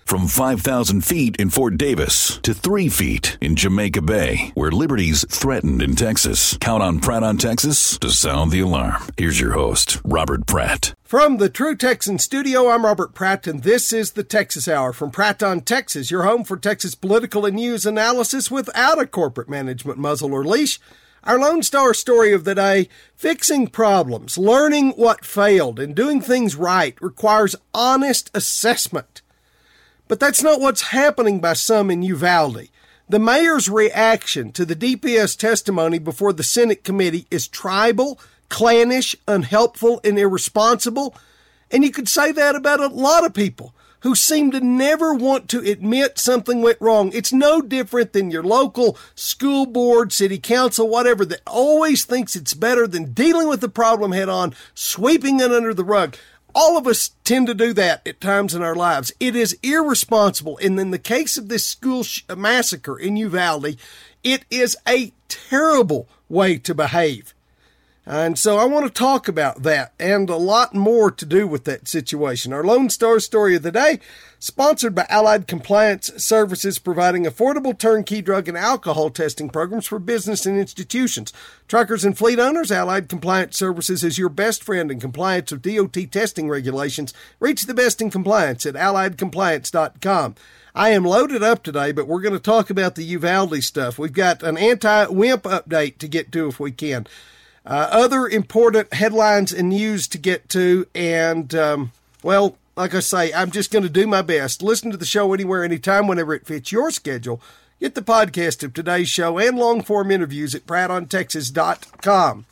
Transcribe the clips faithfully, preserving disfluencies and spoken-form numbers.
From five thousand feet in Fort Davis to three feet in Jamaica Bay, where liberty's threatened in Texas. Count on Pratt on Texas to sound the alarm. Here's your host, Robert Pratt. From the True Texan studio, I'm Robert Pratt, and this is the Texas Hour from Pratt on Texas, your home for Texas political and news analysis without a corporate management muzzle or leash. Our Lone Star story of the day, fixing problems, learning what failed, and doing things right requires honest assessment. But that's not what's happening by some in Uvalde. The mayor's reaction to the D P S testimony before the Senate committee is tribal, clannish, unhelpful, and irresponsible. And you could say that about a lot of people who seem to never want to admit something went wrong. It's no different than your local school board, city council, whatever, that always thinks it's better than dealing with the problem head on, sweeping it under the rug. All of us tend to do that at times in our lives. It is irresponsible. And in the case of this school sh- massacre in Uvalde, it is a terrible way to behave. And so I want to talk about that and a lot more to do with that situation. Our Lone Star story of the day, sponsored by Allied Compliance Services, providing affordable turnkey drug and alcohol testing programs for business and institutions. Truckers and fleet owners, Allied Compliance Services is your best friend in compliance with D O T testing regulations. Reach the best in compliance at allied compliance dot com. I am loaded up today, but we're going to talk about the Uvalde stuff. We've got an anti-wimp update to get to if we can. Uh, other important headlines and news to get to, and, um, well, like I say, I'm just going to do my best. Listen to the show anywhere, anytime, whenever it fits your schedule. Get the podcast of today's show and long-form interviews at pratt on texas dot com.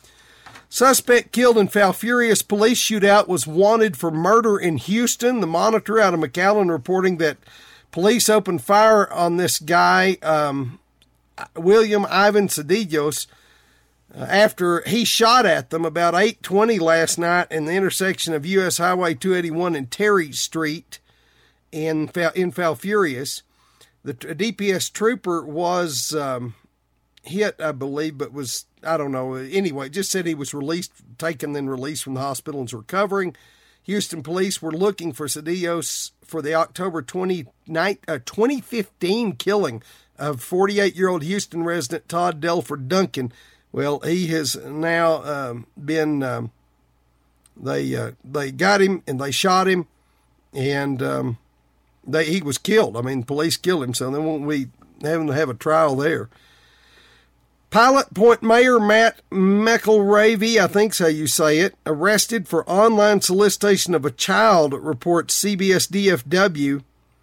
Suspect killed in Falfurrias police shootout was wanted for murder in Houston. The Monitor out of McAllen reporting that police opened fire on this guy, um, William Ivan Cedillos, Uh, after he shot at them about eight twenty last night in the intersection of U S Highway two eighty-one and Terry Street in, Fal- in Falfurrias. The t- D P S trooper was um, hit, I believe, but was, I don't know, anyway, just said he was released, taken then released from the hospital and is recovering. Houston police were looking for Cedillos for the October twenty-ninth, uh, twenty fifteen killing of forty-eight-year-old Houston resident Todd Delford Duncan. Well, he has now um, been, um, they uh, they got him and they shot him, and um, they he was killed. I mean, police killed him, so they won't be having to have a trial there. Pilot Point Mayor Matt McElravy, I think's how you say it, arrested for online solicitation of a child, reports C B S D F W.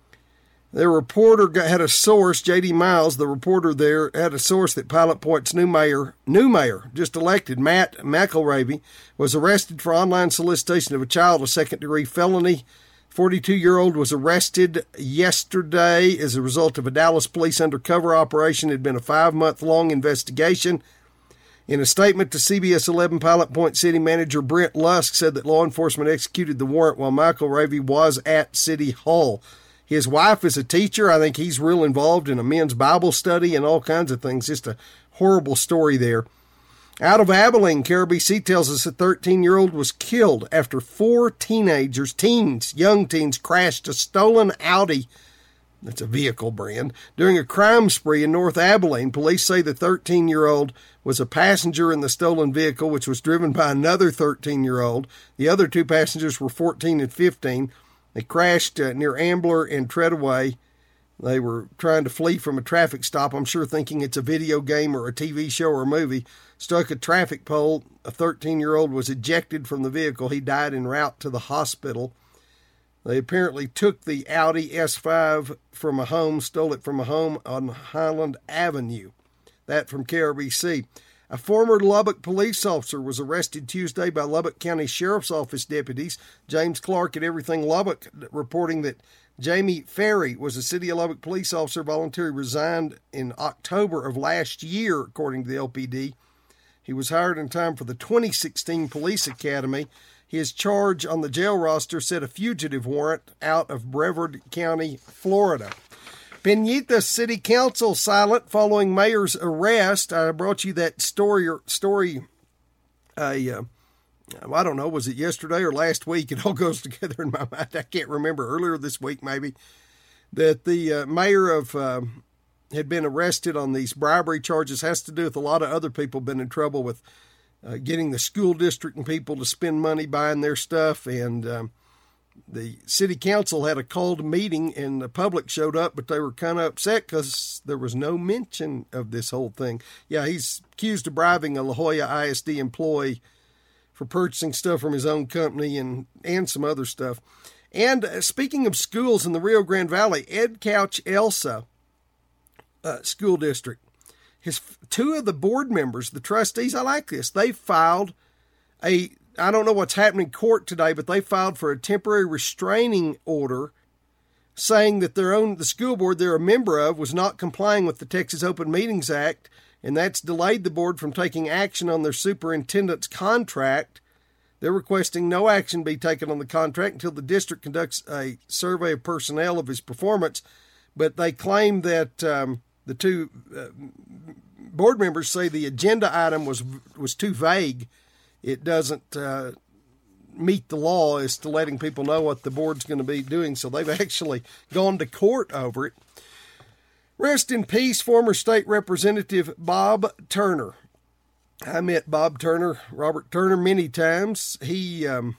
The reporter got, had a source, J D Miles, the reporter there, had a source that Pilot Point's new mayor, new mayor, just elected, Matt McElravy, was arrested for online solicitation of a child, a second-degree felony. forty-two-year-old was arrested yesterday as a result of a Dallas police undercover operation. It had been a five-month-long investigation. In a statement to C B S eleven, Pilot Point City Manager Brent Lusk said that law enforcement executed the warrant while McElravy was at City Hall. His wife is a teacher. I think he's real involved in a men's Bible study and all kinds of things. Just a horrible story there. Out of Abilene, K R B C tells us a thirteen-year-old was killed after four teenagers, teens, young teens, crashed a stolen Audi, that's a vehicle brand, during a crime spree in North Abilene. Police say the thirteen-year-old was a passenger in the stolen vehicle, which was driven by another thirteen-year-old. The other two passengers were fourteen and fifteen. They crashed uh, near Ambler and Treadaway. They were trying to flee from a traffic stop, I'm sure thinking it's a video game or a T V show or a movie. Struck a traffic pole. A thirteen-year-old was ejected from the vehicle. He died en route to the hospital. They apparently took the Audi S five from a home, stole it from a home on Highland Avenue. That from K R B C. A former Lubbock police officer was arrested Tuesday by Lubbock County Sheriff's Office deputies. James Clark at Everything Lubbock reporting that Jamie Ferry was a City of Lubbock police officer, voluntarily resigned in October of last year, according to the L P D. He was hired in time for the twenty sixteen Police Academy. His charge on the jail roster said a fugitive warrant out of Brevard County, Florida. Pinita City Council silent following mayor's arrest. I brought you that story, story uh, I don't know, was it yesterday or last week? It all goes together in my mind. I can't remember. Earlier this week, maybe. that the uh, mayor of uh, had been arrested on these bribery charges has to do with a lot of other people been in trouble with uh, getting the school district and people to spend money buying their stuff. And um, the city council had a called meeting and the public showed up, but they were kind of upset because there was no mention of this whole thing. Yeah, he's accused of bribing a La Jolla I S D employee for purchasing stuff from his own company and, and some other stuff. And uh, speaking of schools in the Rio Grande Valley, Ed Couch Elsa uh, School District, his two of the board members, the trustees, I like this, they filed a, I don't know what's happening in court today, but they filed for a temporary restraining order saying that their own, the school board they're a member of was not complying with the Texas Open Meetings Act, and that's delayed the board from taking action on their superintendent's contract. They're requesting no action be taken on the contract until the district conducts a survey of personnel of his performance. But they claim that um, the two uh, board members say the agenda item was was too vague. It doesn't uh, meet the law as to letting people know what the board's going to be doing. So they've actually gone to court over it. Rest in peace, former state representative Bob Turner. I met Bob Turner, Robert Turner, many times. He um,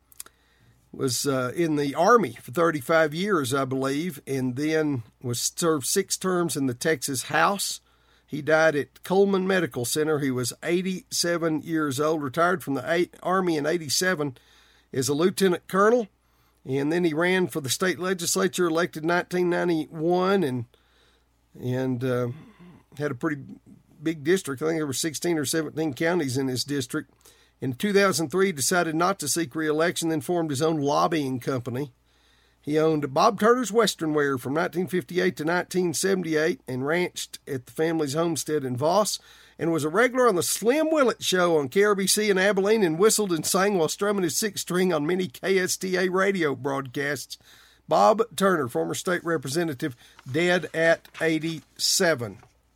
was uh, in the Army for thirty-five years, I believe, and then was served six terms in the Texas House. He died at Coleman Medical Center. He was eighty-seven years old, retired from the Army in eighty-seven as a lieutenant colonel, and then he ran for the state legislature, elected in nineteen ninety-one, and and uh, had a pretty big district. I think there were sixteen or seventeen counties in his district. In two thousand three, he decided not to seek re-election, then formed his own lobbying company. He owned Bob Turner's Western Wear from nineteen fifty-eight to nineteen seventy-eight and ranched at the family's homestead in Voss, and was a regular on the Slim Willett Show on K R B C in Abilene, and whistled and sang while strumming his six string on many K S T A radio broadcasts. Bob Turner, former state representative, dead at eighty-seven.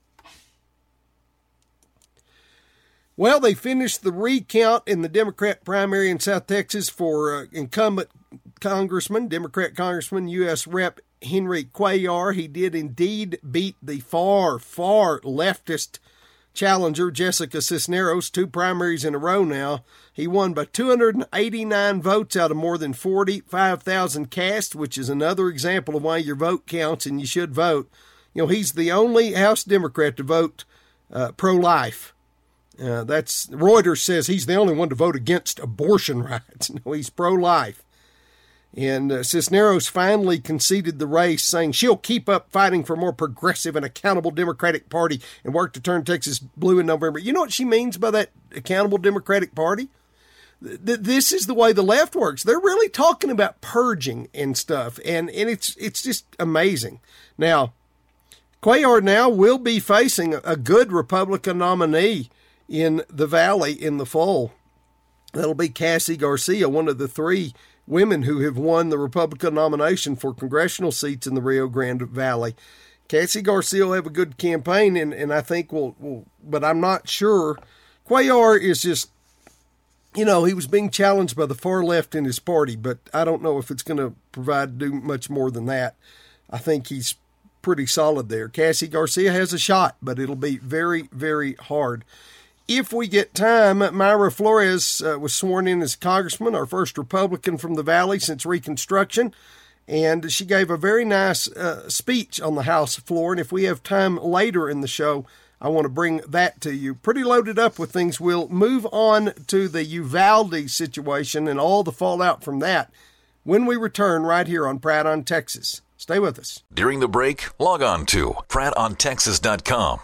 Well, they finished the recount in the Democrat primary in South Texas for uh, incumbent Congressman, Democrat Congressman, U S Rep Henry Cuellar. He did indeed beat the far, far leftist challenger, Jessica Cisneros, two primaries in a row now. He won by two hundred eighty-nine votes out of more than forty-five thousand cast, which is another example of why your vote counts and you should vote. You know, he's the only House Democrat to vote uh, pro-life. Uh, that's Reuters says he's the only one to vote against abortion rights. No, he's pro-life. And uh, Cisneros finally conceded the race, saying she'll keep up fighting for a more progressive and accountable Democratic Party and work to turn Texas blue in November. You know what she means by that accountable Democratic Party? Th- this is the way the left works. They're really talking about purging and stuff, and, and it's it's just amazing. Now, Cuellar now will be facing a good Republican nominee in the Valley in the fall. That'll be Cassie Garcia, one of the three women who have won the Republican nomination for congressional seats in the Rio Grande Valley. Cassie Garcia will have a good campaign, and, and I think will, will, but I'm not sure. Cuellar is just, you know, he was being challenged by the far left in his party, but I don't know if it's going to provide do much more than that. I think he's pretty solid there. Cassie Garcia has a shot, but it'll be very, very hard. If we get time, Mayra Flores uh, was sworn in as congressman, our first Republican from the Valley since Reconstruction, and she gave a very nice uh, speech on the House floor, and if we have time later in the show, I want to bring that to you. Pretty loaded up with things. We'll move on to the Uvalde situation and all the fallout from that when we return right here on Pratt on Texas. Stay with us. During the break, log on to pratt on texas dot com.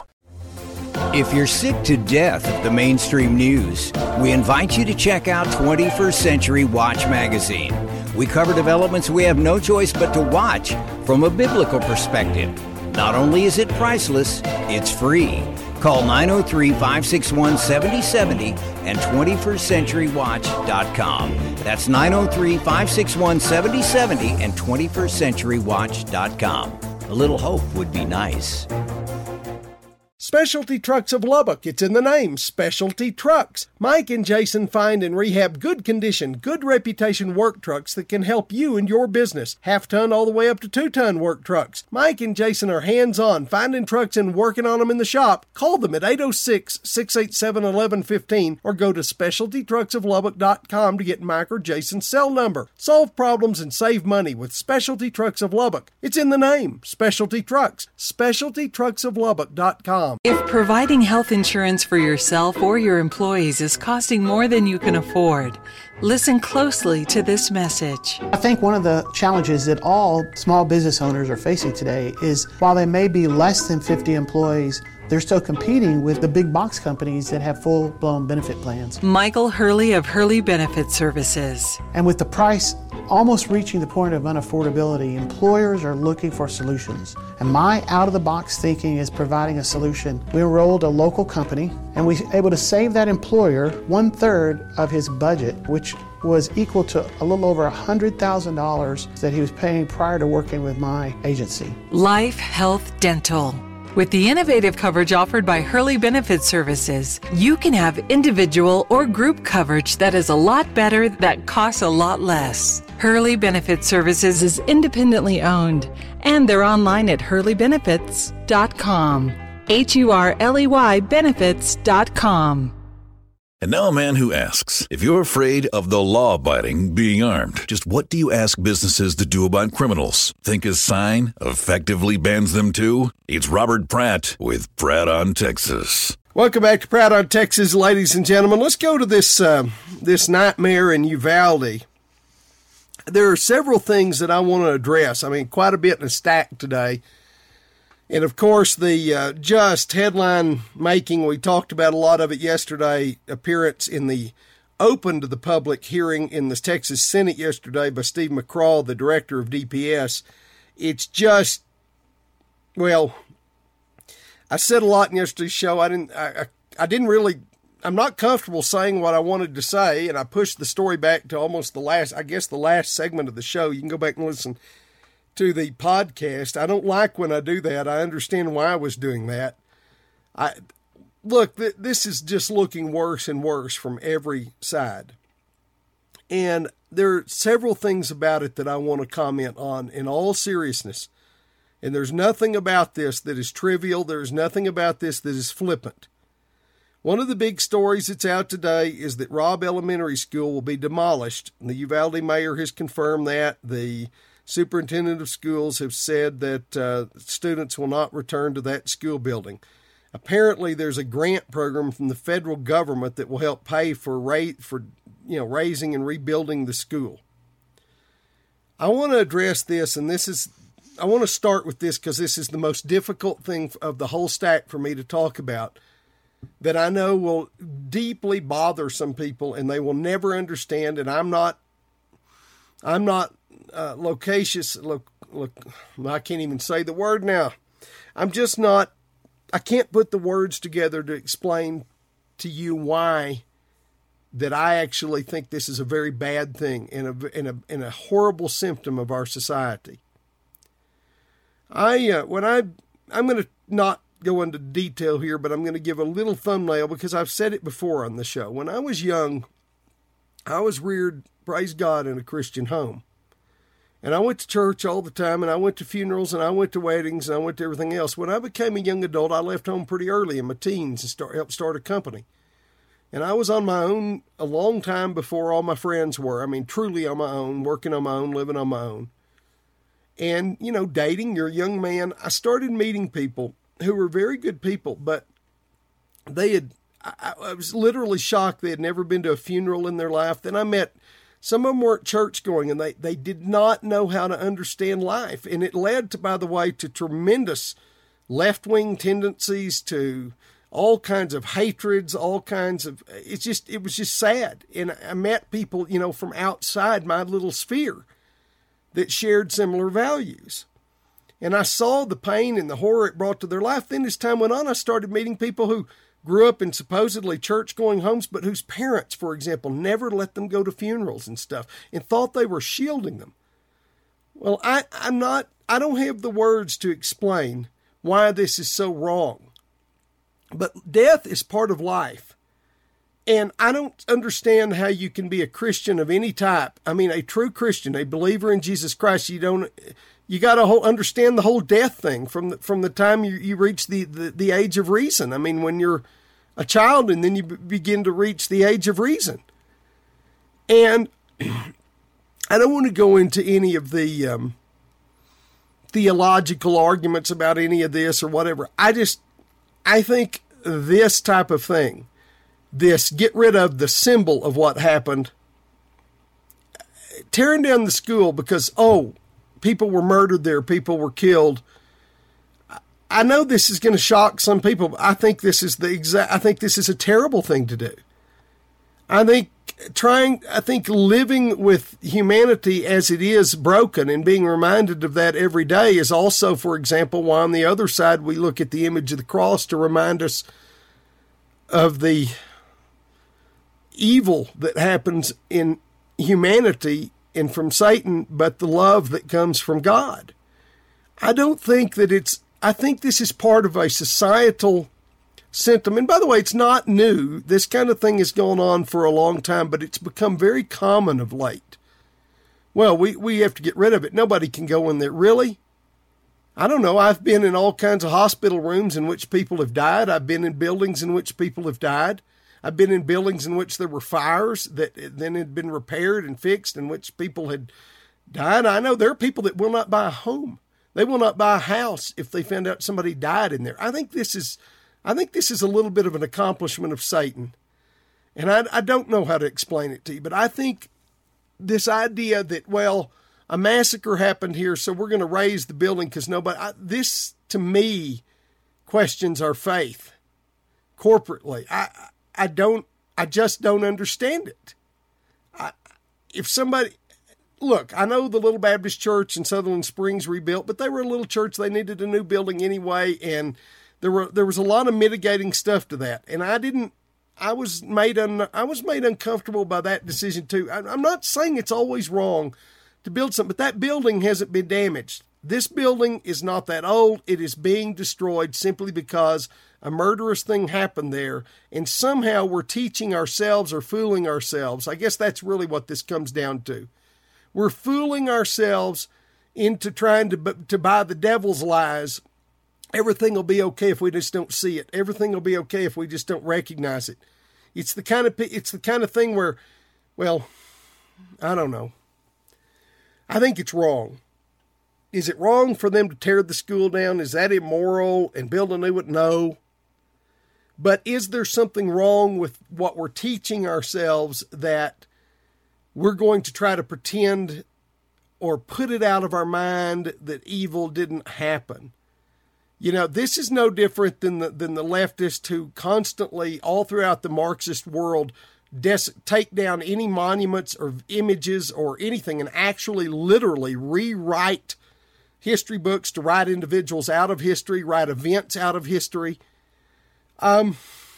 If you're sick to death of the mainstream news, we invite you to check out twenty-first Century Watch magazine. We cover developments we have no choice but to watch from a biblical perspective. Not only is it priceless, it's free. Call nine oh three, five six one, seven oh seven oh and twenty-first century watch dot com. That's nine oh three, five six one, seven oh seven oh and twenty-first century watch dot com. A little hope would be nice. Specialty Trucks of Lubbock. It's in the name, Specialty Trucks. Mike and Jason find and rehab good condition, good reputation work trucks that can help you and your business. Half-ton all the way up to two-ton work trucks. Mike and Jason are hands-on, finding trucks and working on them in the shop. Call them at eight oh six, six eight seven, one one one five or go to specialty trucks of lubbock dot com to get Mike or Jason's cell number. Solve problems and save money with Specialty Trucks of Lubbock. It's in the name, Specialty Trucks. specialty trucks of lubbock dot com. If providing health insurance for yourself or your employees is costing more than you can afford, listen closely to this message. I think one of the challenges that all small business owners are facing today is while they may be less than fifty employees, they're still competing with the big box companies that have full-blown benefit plans. Michael Hurley of Hurley Benefit Services. And with the price almost reaching the point of unaffordability, employers are looking for solutions. And my out-of-the-box thinking is providing a solution. We enrolled a local company, and we were able to save that employer one-third of his budget, which was equal to a little over one hundred thousand dollars that he was paying prior to working with my agency. Life Health Dental. With the innovative coverage offered by Hurley Benefit Services, you can have individual or group coverage that is a lot better, that costs a lot less. Hurley Benefit Services is independently owned, and they're online at hurley benefits dot com. H U R L E Y benefits dot com. And now a man who asks, if you're afraid of the law-abiding being armed, just what do you ask businesses to do about criminals? Think a sign effectively bans them too? It's Robert Pratt with Pratt on Texas. Welcome back to Pratt on Texas, ladies and gentlemen. Let's go to this uh, this nightmare in Uvalde. There are several things that I want to address. I mean, quite a bit in a stack today. And, of course, the uh, just headline making, we talked about a lot of it yesterday, appearance in the open to the public hearing in the Texas Senate yesterday by Steve McCraw, the director of D P S. It's just, well, I said a lot in yesterday's show. I didn't, I, I, I didn't really, I'm not comfortable saying what I wanted to say, and I pushed the story back to almost the last, I guess the last segment of the show. You can go back and listen to the podcast. I don't like when I do that. I understand why I was doing that. I look, th- this is just looking worse and worse from every side. And there are several things about it that I want to comment on in all seriousness. And there's nothing about this that is trivial. There's nothing about this that is flippant. One of the big stories that's out today is that Robb Elementary School will be demolished. The Uvalde mayor has confirmed that. The superintendent of schools have said that uh, students will not return to that school building. Apparently, there's a grant program from the federal government that will help pay for ra- for you know raising and rebuilding the school. I want to address this, and this is I want to start with this because this is the most difficult thing of the whole stack for me to talk about, that I know will deeply bother some people, and they will never understand. And I'm not, I'm not. Uh, loquacious, look, look, I can't even say the word now. I'm just not, I can't put the words together to explain to you why that I actually think this is a very bad thing and a, and a, and a horrible symptom of our society. I, uh, when I, I'm going to not go into detail here, but I'm going to give a little thumbnail because I've said it before on the show. When I was young, I was reared, praise God, in a Christian home. And I went to church all the time, and I went to funerals, and I went to weddings, and I went to everything else. When I became a young adult, I left home pretty early in my teens and start, helped start a company. And I was on my own a long time before all my friends were. I mean, truly on my own, working on my own, living on my own. And, you know, dating, you're a young man. I started meeting people who were very good people, but they had, I, I was literally shocked they had never been to a funeral in their life. Then I met some of them weren't church going, and they, they did not know how to understand life. And it led to, by the way, to tremendous left-wing tendencies, to all kinds of hatreds, all kinds of, it's just, it was just sad. And I met people, you know, from outside my little sphere that shared similar values. And I saw the pain and the horror it brought to their life. Then as time went on, I started meeting people who grew up in supposedly church-going homes, but whose parents, for example, never let them go to funerals and stuff and thought they were shielding them. Well, I, I'm not, I don't have the words to explain why this is so wrong. But death is part of life. And I don't understand how you can be a Christian of any type. I mean, a true Christian, a believer in Jesus Christ. You don't, you got to whole, understand the whole death thing from the, from the time you, you reach the, the, the age of reason. I mean, when you're a child and then you b- begin to reach the age of reason. And I don't want to go into any of the um, theological arguments about any of this or whatever. I just, I think this type of thing, this get rid of the symbol of what happened, tearing down the school because, oh, people were murdered there, people were killed. I know this is going to shock some people, but I think this is the exact, I think this is a terrible thing to do. I think trying, I think living with humanity as it is broken and being reminded of that every day is also, for example, why on the other side we look at the image of the cross to remind us of the evil that happens in humanity and from Satan, but the love that comes from God. I don't think that it's, I think this is part of a societal sentiment. By the way, it's not new. This kind of thing has gone on for a long time, but it's become very common of late. Well, we, we have to get rid of it. Nobody can go in there. Really? I don't know. I've been in all kinds of hospital rooms in which people have died. I've been in buildings in which people have died. I've been in buildings in which there were fires that then had been repaired and fixed, in which people had died. I know there are people that will not buy a home. They will not buy a house if they find out somebody died in there. I think this is, I think this is a little bit of an accomplishment of Satan. And I, I don't know how to explain it to you, but I think this idea that, well, a massacre happened here, so we're going to raise the building because nobody, I, this to me questions our faith corporately. I, I don't, I just don't understand it. I, if somebody, look, I know the Little Baptist Church in Sutherland Springs rebuilt, but they were a little church. They needed a new building anyway. And there were, there was a lot of mitigating stuff to that. And I didn't, I was made, un, I was made uncomfortable by that decision too. I, I'm not saying it's always wrong to build something, but that building hasn't been damaged. This building is not that old. It is being destroyed simply because a murderous thing happened there, and somehow we're teaching ourselves or fooling ourselves. I guess that's really what this comes down to. We're fooling ourselves into trying to, to buy the devil's lies. Everything will be okay if we just don't see it. Everything will be okay if we just don't recognize it. It's the kind of, it's the kind of thing where, well, I don't know. I think it's wrong. Is it wrong for them to tear the school down? Is that immoral and build a new one? No. But is there something wrong with what we're teaching ourselves that we're going to try to pretend or put it out of our mind that evil didn't happen? You know, this is no different than the, than the leftists who constantly, all throughout the Marxist world, des- take down any monuments or images or anything and actually literally rewrite history books to write individuals out of history, write events out of history. Um,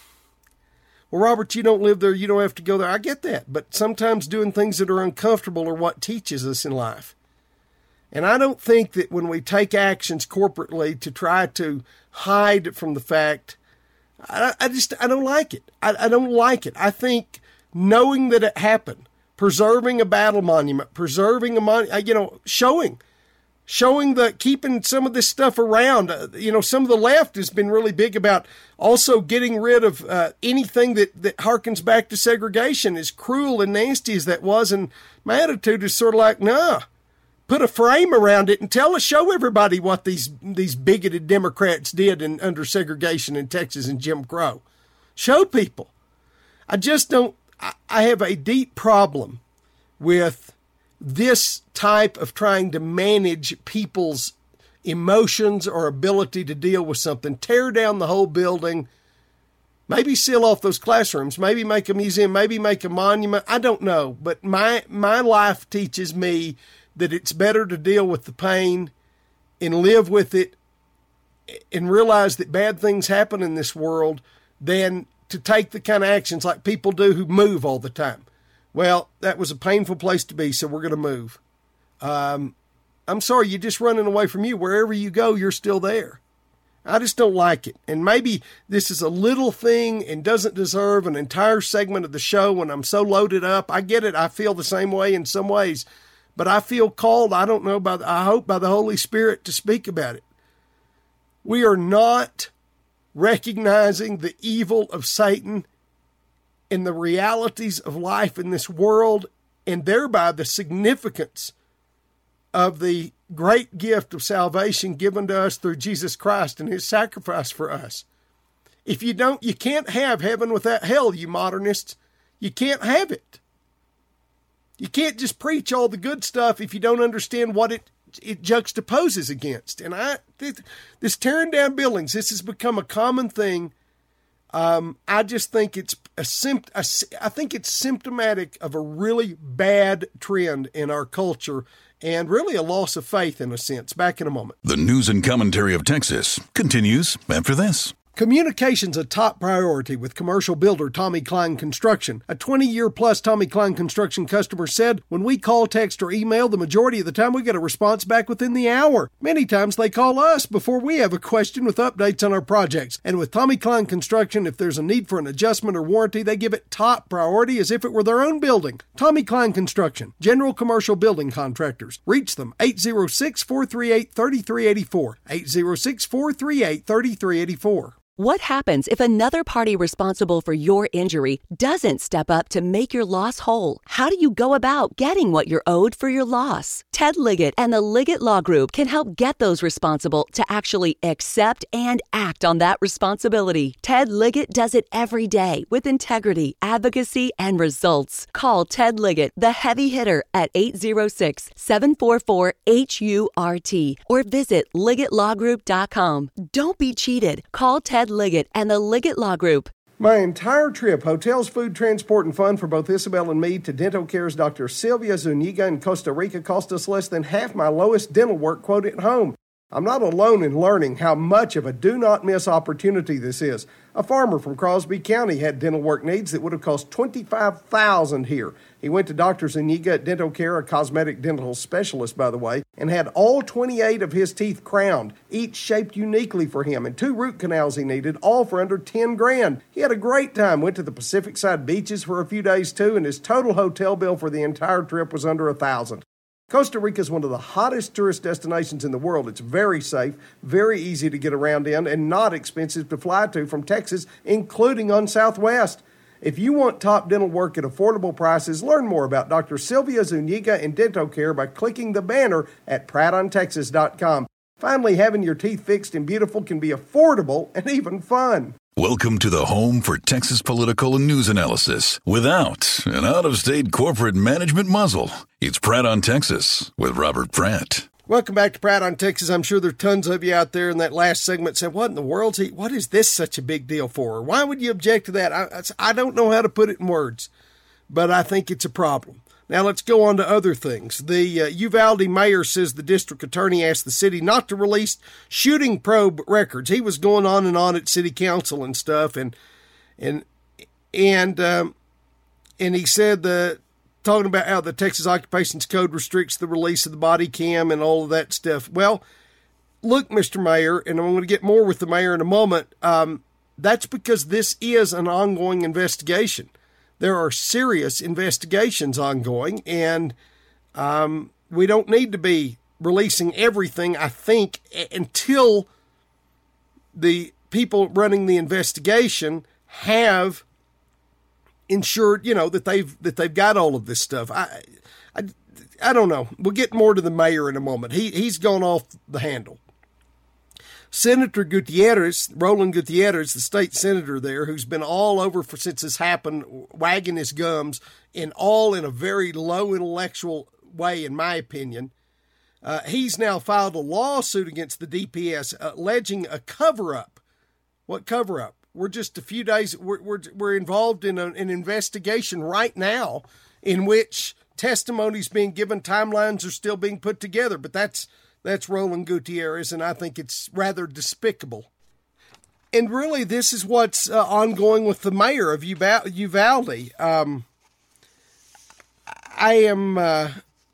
well, Robert, you don't live there. You don't have to go there. I get that. But sometimes doing things that are uncomfortable are what teaches us in life. And I don't think that when we take actions corporately to try to hide from the fact, I, I just, I don't like it. I, I don't like it. I think knowing that it happened, preserving a battle monument, preserving a mon, you know, showing, showing the, keeping some of this stuff around. Uh, you know, some of the left has been really big about also getting rid of uh, anything that, that harkens back to segregation, as cruel and nasty as that was. And my attitude is sort of like, nah, put a frame around it and tell us, show everybody what these, these bigoted Democrats did in, under segregation in Texas and Jim Crow. Show people. I just don't, I, I have a deep problem with this type of trying to manage people's emotions or ability to deal with something. Tear down the whole building, maybe seal off those classrooms, maybe make a museum, maybe make a monument. I don't know. But my, my life teaches me that it's better to deal with the pain and live with it and realize that bad things happen in this world than to take the kind of actions like people do who move all the time. Well, that was a painful place to be, so we're going to move. Um, I'm sorry, you're just running away from you. Wherever you go, you're still there. I just don't like it. And maybe this is a little thing and doesn't deserve an entire segment of the show when I'm so loaded up. I get it. I feel the same way in some ways. But I feel called, I don't know, by the, I hope by the Holy Spirit to speak about it. We are not recognizing the evil of Satan and the realities of life in this world, and thereby the significance of the great gift of salvation given to us through Jesus Christ and his sacrifice for us. If you don't, you can't have heaven without hell, you modernists. You can't have it. You can't just preach all the good stuff if you don't understand what it, it juxtaposes against. And I, this, this tearing down buildings, this has become a common thing. Um, I just think it's a, sympt- a I think it's symptomatic of a really bad trend in our culture, and really a loss of faith in a sense. Back in a moment. The news and commentary of Texas continues after this. Communication's a top priority with commercial builder Tommy Klein Construction. A twenty-year plus Tommy Klein Construction customer said, when we call, text, or email, the majority of the time we get a response back within the hour. Many times they call us before we have a question with updates on our projects. And with Tommy Klein Construction, if there's a need for an adjustment or warranty, they give it top priority as if it were their own building. Tommy Klein Construction, general commercial building contractors. Reach them, eight zero six, four three eight, three three eight four, eight zero six, four three eight, three three eight four. What happens if another party responsible for your injury doesn't step up to make your loss whole? How do you go about getting what you're owed for your loss? Ted Liggett and the Liggett Law Group can help get those responsible to actually accept and act on that responsibility. Ted Liggett does it every day with integrity, advocacy, and results. Call Ted Liggett, the heavy hitter, at eight zero six, seven four four, H U R T or visit liggett law group dot com. Don't be cheated. Call Ted Liggett and the Liggett Law Group. My entire trip, hotels, food, transport, and fun for both Isabel and me to Dental Care's Doctor Sylvia Zuniga in Costa Rica cost us less than half my lowest dental work quote at home. I'm not alone in learning how much of a do-not-miss opportunity this is. A farmer from Crosby County had dental work needs that would have cost twenty-five thousand dollars here. He went to Doctor Zuniga at Dental Care, a cosmetic dental specialist, by the way, and had all twenty-eight of his teeth crowned, each shaped uniquely for him, and two root canals he needed, all for under ten grand. He had a great time, went to the Pacific Side beaches for a few days too, and his total hotel bill for the entire trip was under a thousand dollars. Costa Rica is one of the hottest tourist destinations in the world. It's very safe, very easy to get around in, and not expensive to fly to from Texas, including on Southwest. If you want top dental work at affordable prices, learn more about Doctor Sylvia Zuniga and Dental Care by clicking the banner at pratt on texas dot com. Finally, having your teeth fixed and beautiful can be affordable and even fun. Welcome to the home for Texas political and news analysis without an out-of-state corporate management muzzle. It's Pratt on Texas with Robert Pratt. Welcome back to Pratt on Texas. I'm sure there are tons of you out there in that last segment said, what in the world's he, what is this such a big deal for? Why would you object to that? I, I don't know how to put it in words, but I think it's a problem. Now let's go on to other things. The uh, Uvalde mayor says the district attorney asked the city not to release shooting probe records. He was going on and on at city council and stuff, and and and um, and he said the talking about how the Texas Occupations Code restricts the release of the body cam and all of that stuff. Well, look, Mister Mayor, and I'm going to get more with the mayor in a moment. Um, that's because this is an ongoing investigation. There are serious investigations ongoing, and um, we don't need to be releasing everything, I think, until the people running the investigation have ensured, you know, that they've that they've got all of this stuff. I, I, I don't know. We'll get more to the mayor in a moment. He he's gone off the handle. Senator Gutierrez, Roland Gutierrez, the state senator there, who's been all over for since this happened, wagging his gums, and all in a very low intellectual way, in my opinion. Uh, he's now filed a lawsuit against the D P S, uh, alleging a cover-up. What cover-up? We're just a few days, we're, we're, we're involved in a, an investigation right now in which testimony's being given, timelines are still being put together, but that's That's Roland Gutierrez, and I think it's rather despicable. And really, this is what's uh, ongoing with the mayor of Uvalde. Um, I am, uh,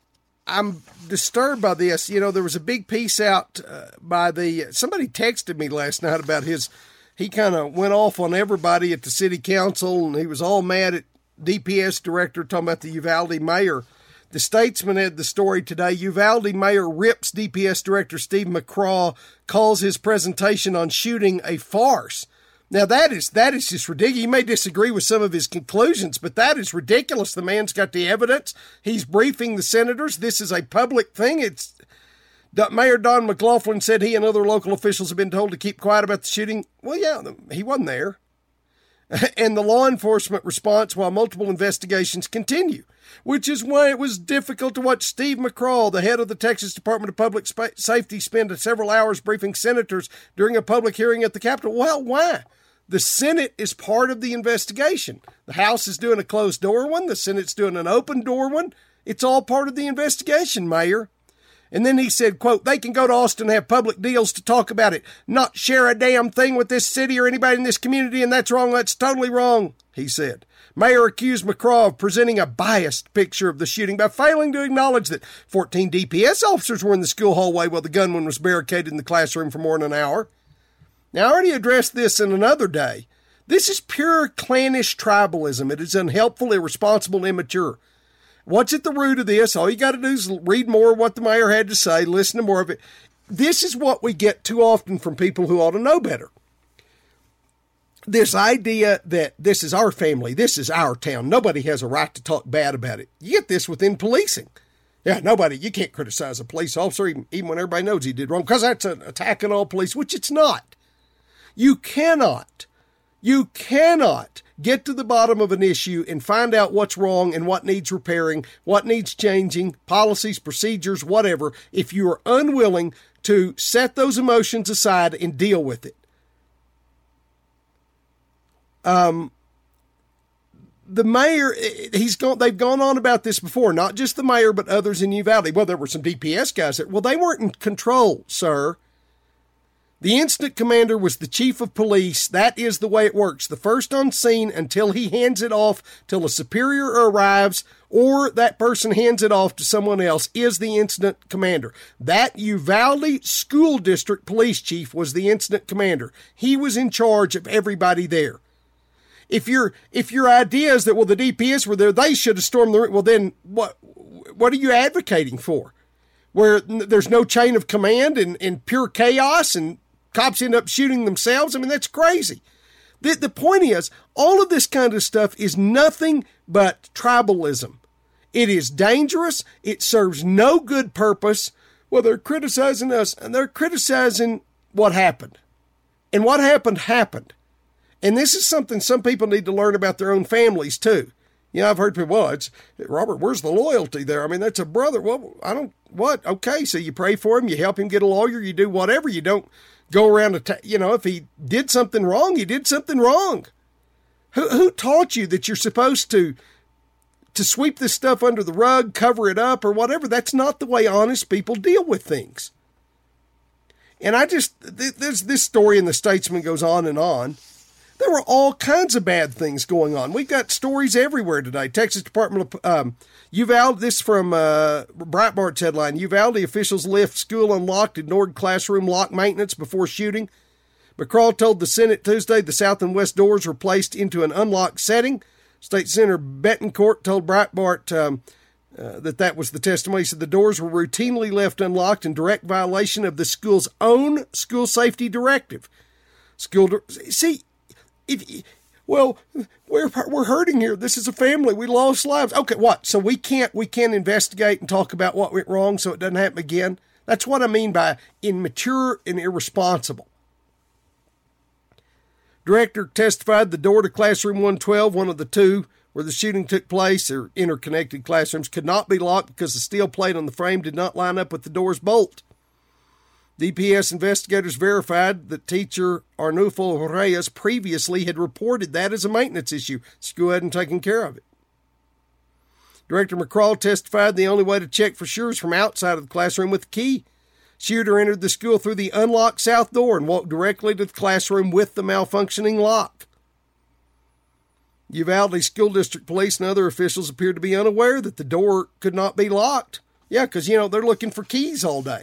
I'm disturbed by this. You know, there was a big piece out uh, by the, somebody texted me last night about his, he kind of went off on everybody at the city council, and he was all mad at D P S director talking about the Uvalde mayor. The Statesman had the story today. Uvalde mayor rips D P S director Steve McCraw, calls his presentation on shooting a farce. Now that is, that is just ridiculous. You may disagree with some of his conclusions, but that is ridiculous. The man's got the evidence. He's briefing the senators. This is a public thing. It's, Mayor Don McLaughlin said he and other local officials have been told to keep quiet about the shooting. Well, yeah, he wasn't there. And the law enforcement response while multiple investigations continue, which is why it was difficult to watch Steve McCraw, the head of the Texas Department of Public Safety, spend several hours briefing senators during a public hearing at the Capitol. Well, why? The Senate is part of the investigation. The House is doing a closed door one. The Senate's doing an open door one. It's all part of the investigation, Mayor. And then he said, quote, they can go to Austin and have public deals to talk about it, not share a damn thing with this city or anybody in this community, and that's wrong. That's totally wrong, he said. Mayor accused McCraw of presenting a biased picture of the shooting by failing to acknowledge that fourteen D P S officers were in the school hallway while the gunman was barricaded in the classroom for more than an hour. Now, I already addressed this in another day. This is pure clannish tribalism. It is unhelpful, irresponsible, immature. What's at the root of this? All you got to do is read more of what the mayor had to say, listen to more of it. This is what we get too often from people who ought to know better. This idea that this is our family, this is our town, nobody has a right to talk bad about it. You get this within policing. Yeah, nobody, you can't criticize a police officer even, even when everybody knows he did wrong, because that's an attack on all police, which it's not. You cannot, you cannot get to the bottom of an issue and find out what's wrong and what needs repairing, what needs changing, policies, procedures, whatever, if you are unwilling to set those emotions aside and deal with it. Um, the mayor, he's gone, they've gone on about this before, not just the mayor, but others in Uvalde. Well, there were some D P S guys there. Well, they weren't in control, sir. The incident commander was the chief of police. That is the way it works. The first on scene until he hands it off, till a superior arrives, or that person hands it off to someone else, is the incident commander. That Uvalde School District police chief was the incident commander. He was in charge of everybody there. If your if your idea is that, well, the D P S were there, they should have stormed the ring, well, then what what are you advocating for? Where there's no chain of command and, and pure chaos and cops end up shooting themselves? I mean, that's crazy. The, the point is, all of this kind of stuff is nothing but tribalism. It is dangerous. It serves no good purpose. Well, they're criticizing us, and they're criticizing what happened. And what happened, happened. And this is something some people need to learn about their own families, too. You know, I've heard people, well, it's, Robert, where's the loyalty there? I mean, that's a brother. Well, I don't, what? Okay, so you pray for him, you help him get a lawyer, you do whatever. You don't go around, to, you know, if he did something wrong, he did something wrong. Who who taught you that you're supposed to to sweep this stuff under the rug, cover it up, or whatever? That's not the way honest people deal with things. And I just, there's this story in the Statesman goes on and on. There were all kinds of bad things going on. We've got stories everywhere today. Texas Department of um, Uvalde, this from uh, Breitbart's headline, Uvalde officials left school unlocked, ignored classroom lock maintenance before shooting. McCraw told the Senate Tuesday the south and west doors were placed into an unlocked setting. State Senator Betancourt told Breitbart um, uh, that that was the testimony. He said the doors were routinely left unlocked in direct violation of the school's own school safety directive. School, do- see, If, well, we're we're hurting here. This is a family. We lost lives. Okay, what? So we can't we can't investigate and talk about what went wrong so it doesn't happen again? That's what I mean by immature and irresponsible. Director testified the door to classroom one twelve, one of the two where the shooting took place, or interconnected classrooms, could not be locked because the steel plate on the frame did not line up with the door's bolt. D P S investigators verified that teacher Arnulfo Reyes previously had reported that as a maintenance issue. School hadn't taken care of it. Director McCraw testified the only way to check for sure is from outside of the classroom with the key. Shooter entered the school through the unlocked south door and walked directly to the classroom with the malfunctioning lock. Uvalde School District Police and other officials appeared to be unaware that the door could not be locked. Yeah, because, you know, they're looking for keys all day.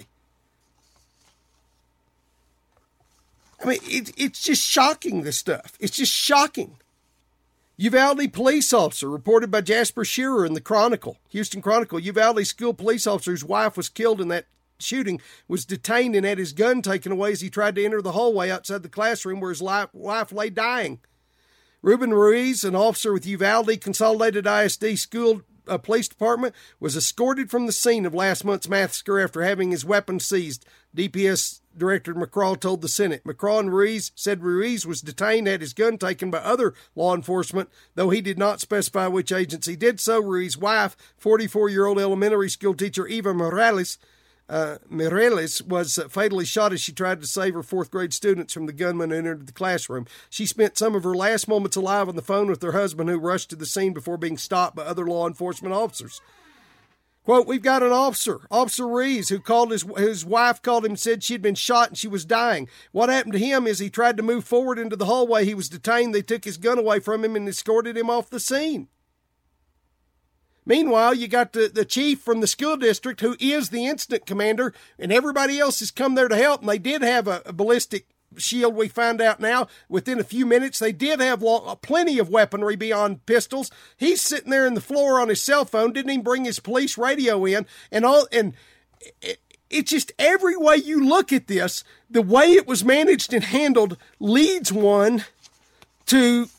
I mean, it, it's just shocking, this stuff. It's just shocking. Uvalde police officer, reported by Jasper Shearer in the Chronicle, Houston Chronicle. Uvalde school police officer whose wife was killed in that shooting was detained and had his gun taken away as he tried to enter the hallway outside the classroom where his life, wife lay dying. Ruben Ruiz, an officer with Uvalde Consolidated I S D School uh, Police Department, was escorted from the scene of last month's massacre after having his weapon seized. D P S Director McCraw told the Senate. McCraw and Ruiz said Ruiz was detained, had his gun taken by other law enforcement, though he did not specify which agency did so. Ruiz's wife, forty-four-year-old elementary school teacher Eva Morales, uh, Mireles, was fatally shot as she tried to save her fourth-grade students from the gunman who entered the classroom. She spent some of her last moments alive on the phone with her husband, who rushed to the scene before being stopped by other law enforcement officers. Quote, we've got an officer, Officer Rees, who called his, his wife called him and said she'd been shot and she was dying. What happened to him is he tried to move forward into the hallway. He was detained. They took his gun away from him and escorted him off the scene. Meanwhile, you got the, the chief from the school district, who is the incident commander, and everybody else has come there to help. And they did have a, a ballistic shield, we find out now, within a few minutes. They did have long, plenty of weaponry beyond pistols. He's sitting there in the floor on his cell phone, didn't even bring his police radio in, and all, and it, it's just every way you look at this, the way it was managed and handled leads one to,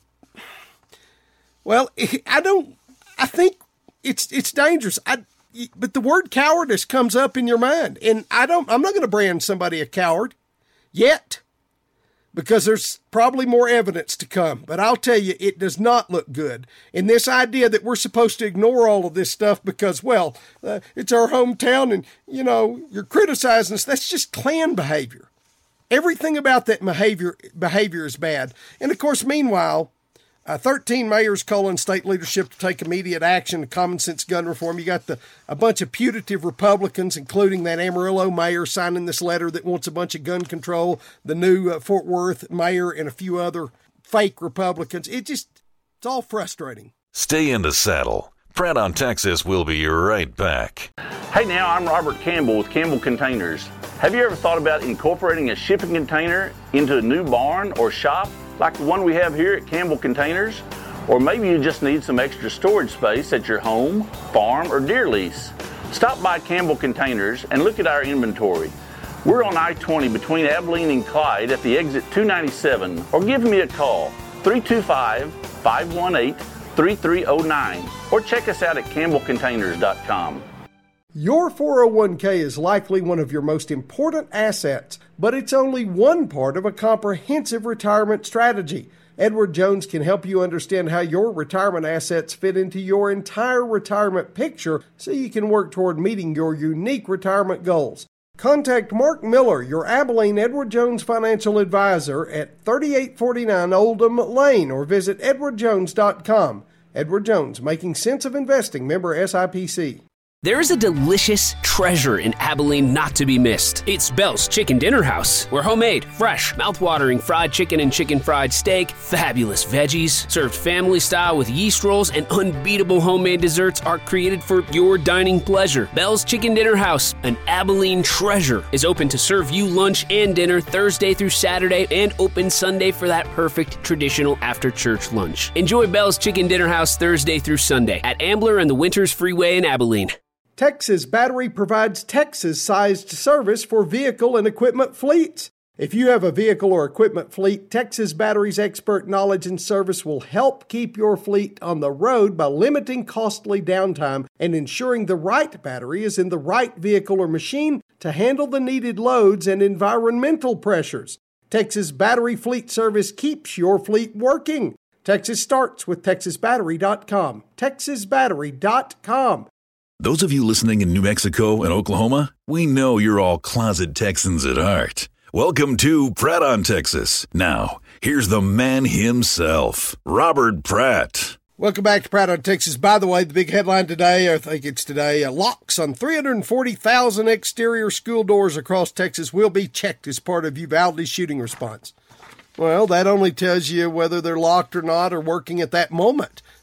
well, I don't, I think it's it's dangerous. I, but the word cowardice comes up in your mind, and I don't, I'm not going to brand somebody a coward yet, because there's probably more evidence to come. But I'll tell you, it does not look good. And this idea that we're supposed to ignore all of this stuff because, well, uh, it's our hometown and, you know, you're criticizing us, that's just Klan behavior. Everything about that behavior behavior is bad. And, of course, meanwhile, Uh, thirteen mayors calling state leadership to take immediate action to common sense gun reform. You got the a bunch of putative Republicans, including that Amarillo mayor, signing this letter that wants a bunch of gun control, the new uh, Fort Worth mayor, and a few other fake Republicans. It just, it's all frustrating. Stay in the saddle. Pratt on Texas will be right back. Hey now, I'm Robert Campbell with Campbell Containers. Have you ever thought about incorporating a shipping container into a new barn or shop like the one we have here at Campbell Containers? Or maybe you just need some extra storage space at your home, farm, or deer lease. Stop by Campbell Containers and look at our inventory. We're on I twenty between Abilene and Clyde at the exit two ninety-seven, or give me a call, three two five, five one eight, three three zero nine, or check us out at campbell containers dot com. Your four oh one k is likely one of your most important assets, but it's only one part of a comprehensive retirement strategy. Edward Jones can help you understand how your retirement assets fit into your entire retirement picture so you can work toward meeting your unique retirement goals. Contact Mark Miller, your Abilene Edward Jones financial advisor, at thirty-eight forty-nine Oldham Lane, or visit edward jones dot com. Edward Jones, making sense of investing, member S I P C. There is a delicious treasure in Abilene not to be missed. It's Bell's Chicken Dinner House, where homemade, fresh, mouth-watering fried chicken and chicken fried steak, fabulous veggies, served family style with yeast rolls, and unbeatable homemade desserts are created for your dining pleasure. Bell's Chicken Dinner House, an Abilene treasure, is open to serve you lunch and dinner Thursday through Saturday, and open Sunday for that perfect traditional after-church lunch. Enjoy Bell's Chicken Dinner House Thursday through Sunday at Ambler and the Winters Freeway in Abilene. Texas Battery provides Texas-sized service for vehicle and equipment fleets. If you have a vehicle or equipment fleet, Texas Battery's expert knowledge and service will help keep your fleet on the road by limiting costly downtime and ensuring the right battery is in the right vehicle or machine to handle the needed loads and environmental pressures. Texas Battery Fleet Service keeps your fleet working. Texas starts with texas battery dot com. texas battery dot com. Those of you listening in New Mexico and Oklahoma, we know you're all closet Texans at heart. Welcome to Pratt on Texas. Now, here's the man himself, Robert Pratt. Welcome back to Pratt on Texas. By the way, the big headline today, I think it's today, uh, locks on three hundred forty thousand exterior school doors across Texas will be checked as part of Uvalde's shooting response. Well, that only tells you whether they're locked or not or working at that moment.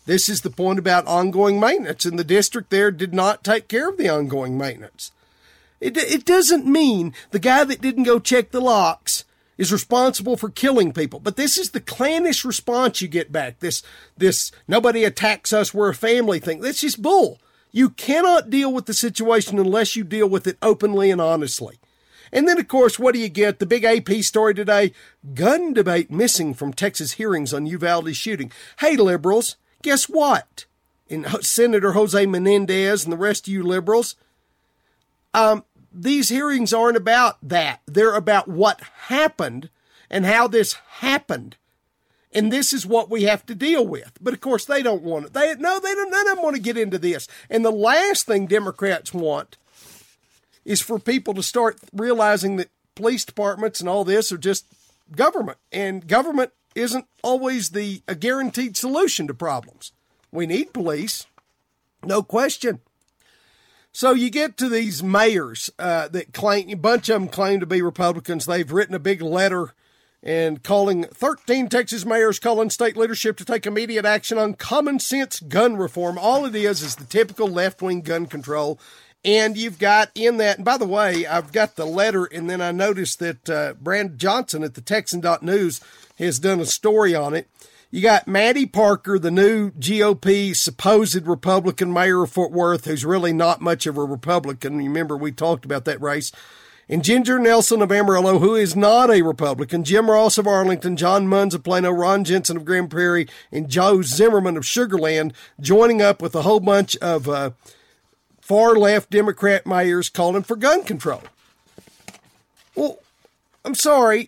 This is the point about ongoing maintenance, and the district there did not take care of the ongoing maintenance. It, it doesn't mean the guy that didn't go check the locks is responsible for killing people. But this is the clannish response you get back. This, this nobody attacks us, we're a family thing. That's just bull. You cannot deal with the situation unless you deal with it openly and honestly. And then, of course, what do you get? The big A P story today, gun debate missing from Texas hearings on Uvalde shooting. Hey, liberals, guess what? And Senator Jose Menendez and the rest of you liberals, um, these hearings aren't about that. They're about what happened and how this happened. And this is what we have to deal with. But, of course, they don't want it. They, no, they don't, none of them want to get into this. And the last thing Democrats want is for people to start realizing that police departments and all this are just government. And government isn't always the a guaranteed solution to problems. We need police, no question. So you get to these mayors uh, that claim, a bunch of them claim to be Republicans. They've written a big letter and calling thirteen Texas mayors calling state leadership to take immediate action on common sense gun reform. All it is is the typical left-wing gun control. And you've got in that, and by the way, I've got the letter, and then I noticed that uh, Brand Johnson at the Texan dot news has done a story on it. You got Maddie Parker, the new G O P supposed Republican mayor of Fort Worth, who's really not much of a Republican. Remember, we talked about that race. And Ginger Nelson of Amarillo, who is not a Republican, Jim Ross of Arlington, John Munns of Plano, Ron Jensen of Grand Prairie, and Joe Zimmerman of Sugar Land, joining up with a whole bunch of uh, far-left Democrat mayors calling for gun control. Well, I'm sorry.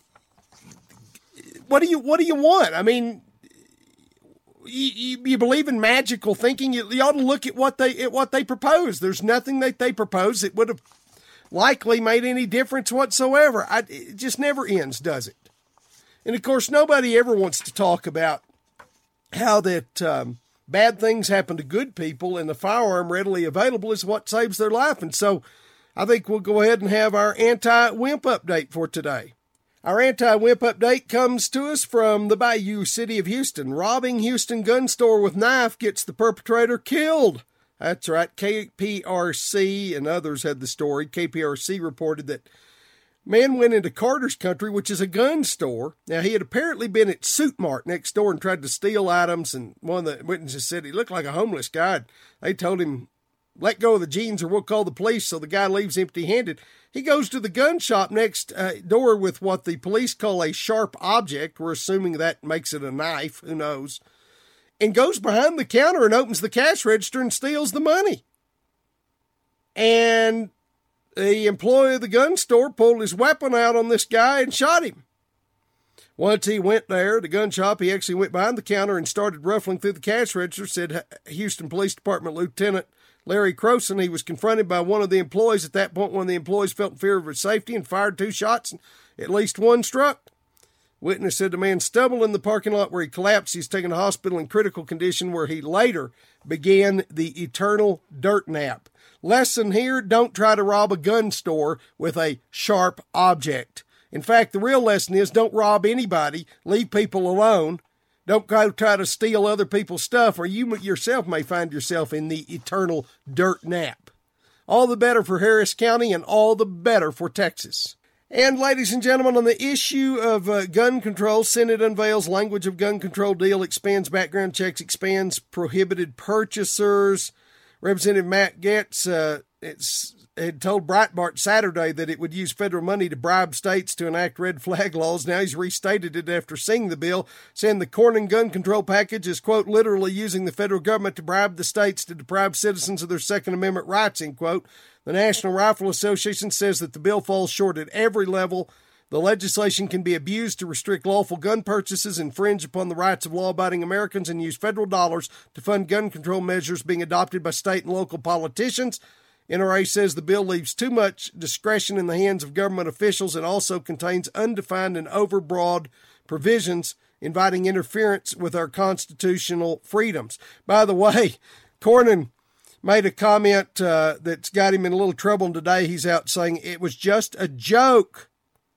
What do you What do you want? I mean, you, you believe in magical thinking. You, you ought to look at what they at what they propose. There's nothing that they propose that would have likely made any difference whatsoever. I, it just never ends, does it? And, of course, nobody ever wants to talk about how that um, bad things happen to good people and the firearm readily available is what saves their life. And so I think we'll go ahead and have our anti-wimp update for today. Our anti-wimp update comes to us from the Bayou City of Houston. Robbing Houston gun store with knife gets the perpetrator killed. That's right. K P R C and others had the story. K P R C reported that man went into Carter's Country, which is a gun store. Now, he had apparently been at Suit Mart next door and tried to steal items, and one of the witnesses said he looked like a homeless guy. They told him, let go of the jeans or we'll call the police, so the guy leaves empty-handed. He goes to the gun shop next uh, door with what the police call a sharp object. We're assuming that makes it a knife. Who knows? And goes behind the counter and opens the cash register and steals the money. And the employee of the gun store pulled his weapon out on this guy and shot him. Once he went there, the gun shop, he actually went behind the counter and started ruffling through the cash register, said Houston Police Department Lieutenant Larry Croson. He was confronted by one of the employees. At that point, one of the employees felt in fear of his safety and fired two shots, and at least one struck. Witness said the man stumbled in the parking lot where he collapsed. He's taken to hospital in critical condition, where he later began the eternal dirt nap. Lesson here, don't try to rob a gun store with a sharp object. In fact, the real lesson is don't rob anybody. Leave people alone. Don't go try to steal other people's stuff, or you yourself may find yourself in the eternal dirt nap. All the better for Harris County and all the better for Texas. And ladies and gentlemen, on the issue of uh, gun control, Senate unveils language of gun control deal, expands background checks, expands prohibited purchasers. Representative Matt Gaetz uh, it's, had told Breitbart Saturday that it would use federal money to bribe states to enact red flag laws. Now he's restated it after seeing the bill, saying the Cornyn gun control package is, quote, literally using the federal government to bribe the states to deprive citizens of their Second Amendment rights, end quote. The National Rifle Association says that the bill falls short at every level. The legislation can be abused to restrict lawful gun purchases, infringe upon the rights of law-abiding Americans, and use federal dollars to fund gun control measures being adopted by state and local politicians. N R A says the bill leaves too much discretion in the hands of government officials and also contains undefined and overbroad provisions inviting interference with our constitutional freedoms. By the way, Cornyn made a comment uh, that's got him in a little trouble today. He's out saying it was just a joke.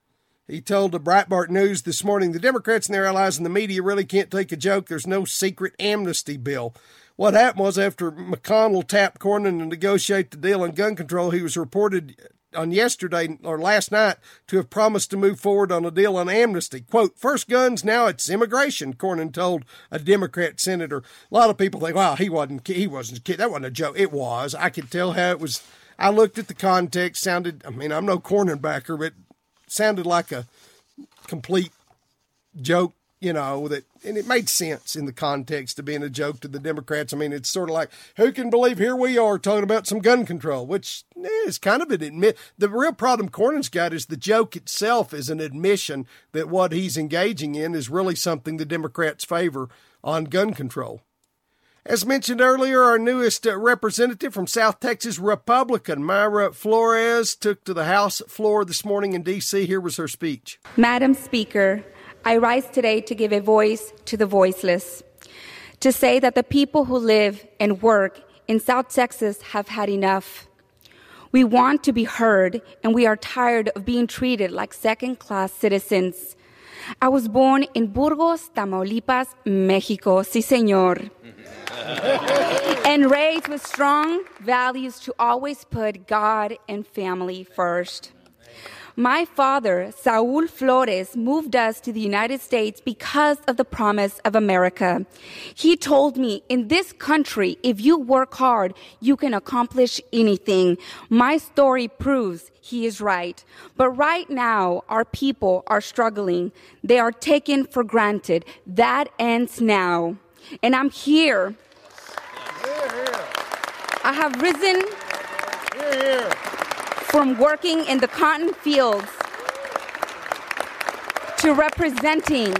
He told the Breitbart News this morning, the Democrats and their allies in the media really can't take a joke. There's no secret amnesty bill. What happened was after McConnell tapped Cornyn to negotiate the deal on gun control, he was reported on yesterday or last night to have promised to move forward on a deal on amnesty. Quote, first guns, now it's immigration, Cornyn told a Democrat senator. A lot of people think, wow, he wasn't, he wasn't, that wasn't a joke. It was. I could tell how it was. I looked at the context, sounded, I mean, I'm no Cornyn backer, but sounded like a complete joke, you know, that, and it made sense in the context of being a joke to the Democrats. I mean, it's sort of like, who can believe here we are talking about some gun control, which is kind of an admit. The real problem Cornyn's got is the joke itself is an admission that what he's engaging in is really something the Democrats favor on gun control. As mentioned earlier, our newest uh, representative from South Texas, Republican Mayra Flores, took to the House floor this morning in D C. Here was her speech. Madam Speaker, I rise today to give a voice to the voiceless, to say that the people who live and work in South Texas have had enough. We want to be heard, and we are tired of being treated like second-class citizens. I was born in Burgos, Tamaulipas, Mexico, sí, señor. And raised with strong values to always put God and family first. My father, Saul Flores, moved us to the United States because of the promise of America. He told me, in this country, if you work hard, you can accomplish anything. My story proves he is right. But right now, our people are struggling. They are taken for granted. That ends now. And I'm here. I have risen from working in the cotton fields to representing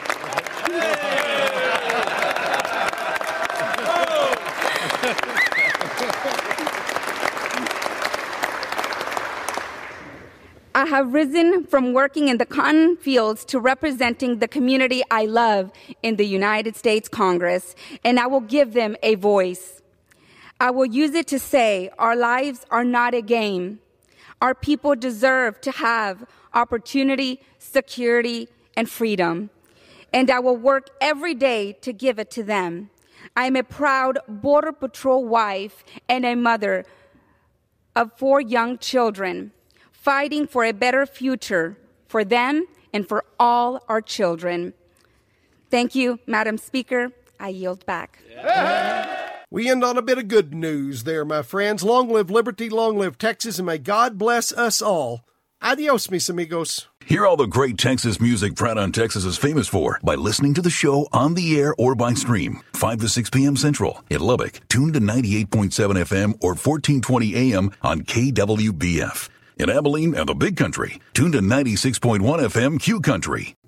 I have risen from working in the cotton fields to representing the community I love in the United States Congress, and I will give them a voice. I will use it to say our lives are not a game. Our people deserve to have opportunity, security, and freedom, and I will work every day to give it to them. I am a proud Border Patrol wife and a mother of four young children, fighting for a better future for them and for all our children. Thank you, Madam Speaker. I yield back. We end on a bit of good news there, my friends. Long live liberty, long live Texas, and may God bless us all. Adios, mis amigos. Hear all the great Texas music Pratt on Texas is famous for by listening to the show on the air or by stream, five to six p.m. Central. In Lubbock, tune to ninety-eight point seven F M or fourteen twenty A M on K W B F. In Abilene and the Big Country, tune to ninety-six point one F M Q Country.